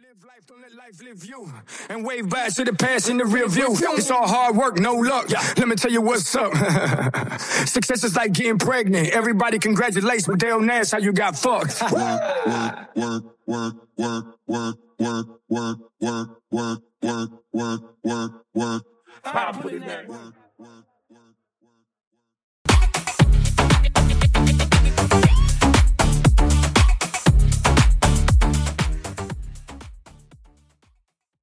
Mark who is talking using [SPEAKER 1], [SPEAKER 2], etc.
[SPEAKER 1] Live life, don't let life live you. And wave back to the past in the rear view. It's all hard work, no luck. Let me tell you what's up. Success is like getting pregnant. Everybody congratulates, but they don't ask how you got fucked. Work.